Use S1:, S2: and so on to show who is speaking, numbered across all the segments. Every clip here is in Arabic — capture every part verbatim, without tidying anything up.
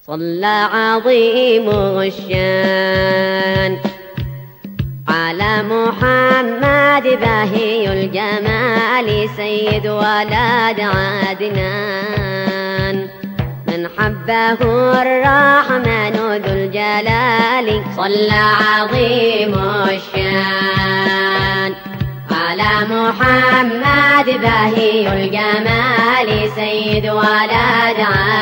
S1: صلى عظيم الشان على محمد بهي الجمال سيد ولد عدنان من حبه الرحمن ذو الجلال صلى عظيم الشان على محمد بهي الجمال سيد ولد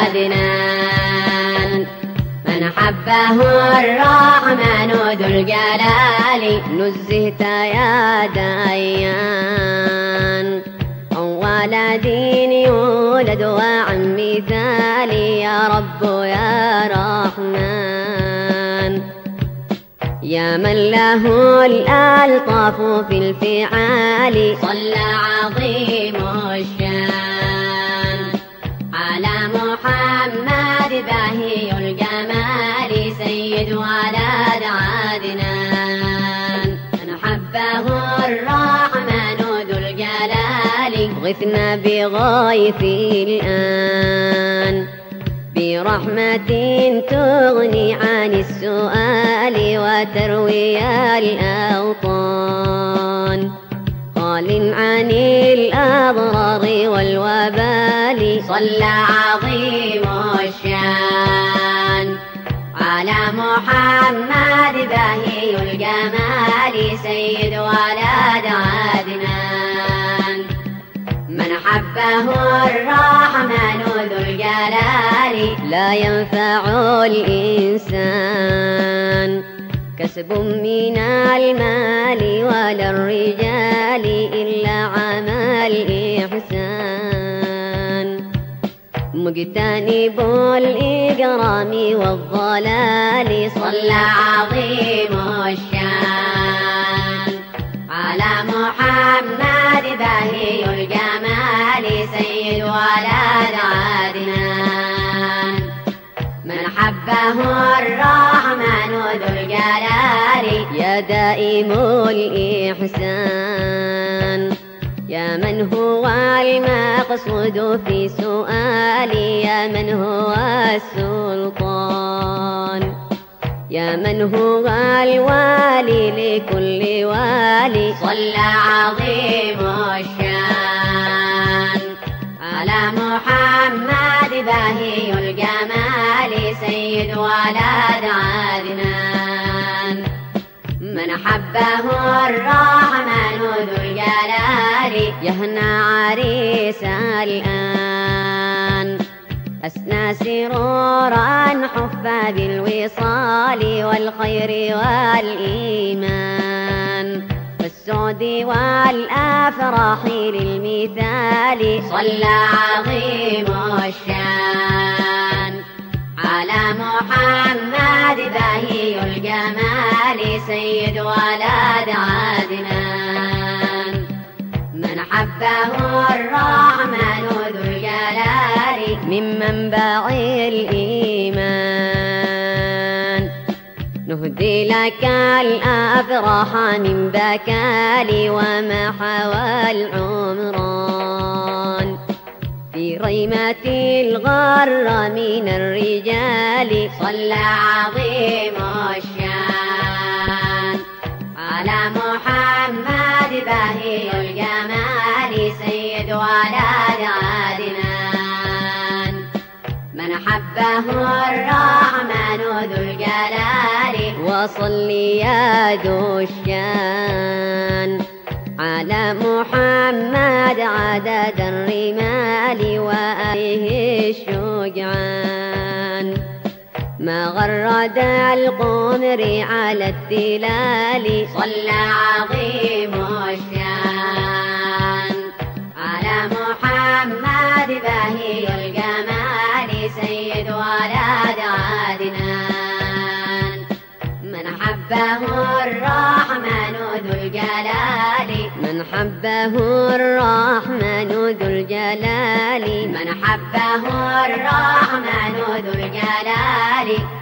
S1: عدنان من حبه الرحمن ذو الجلال نزهت يا ديان أول دين يولد وعن مثالي يا رب يا رحمن يا من له الألطاف في الفعال صلى عظيم الشان على محمد بهي الجمال سيد ولد عدنان من حبه الرحمن ذو الجلال غثنا بغيث الآن برحمة تغني عن السؤال وتروي الأوطان قال عن الأضرار والوبال صلى عظيم الشان على محمد بهي الجمال سيد ولد عدنان من حبه الرحمن ذو الجلال لا ينفع الإنسان كسب من المال ولا الرجال إلا عمل إحسان مجتنب الإجرام والضلال صلى عظيم الشان على محمد بهي الجمال سيد ولد عدنان من حبه الرحمن ذو الجلال يا دائم الإحسان يا من هو المقصود في سؤالي يا من هو السلطان يا من هو الوالي لكل والي صلى عظيم الشان على محمد بهي الجمال سيد ولد عدنان من حبه الرحمن ذو الجلال يهنى عريس الآن أسنى سرورا حفى بالوصال والخير والإيمان والسعد والأفراح للمثال صلى عظيم الشان على محمد بهي الجمال سيد ولد عدنان من حبه الرحمن ذو الجلال من منبع الإيمان نهدي لك الأفراح من بكالي وما حوى العمران في ريمة الغر من الرجال صلى عظيم الشان على محمد بهي الجمال سيد ولد عدنان من حبه الرحمن ذو الجلال وصل يا ذو الشان على محمد عدد الرمال وآله الشجعان ما غرد القمر على التلال صلى عظيم الشان على محمد بهي الجمال سيد ولد عدنان من حبه الرحمن ذو الجلال من حبه الرحمن ذو الجلال من حبه الرحمن ذو الجلال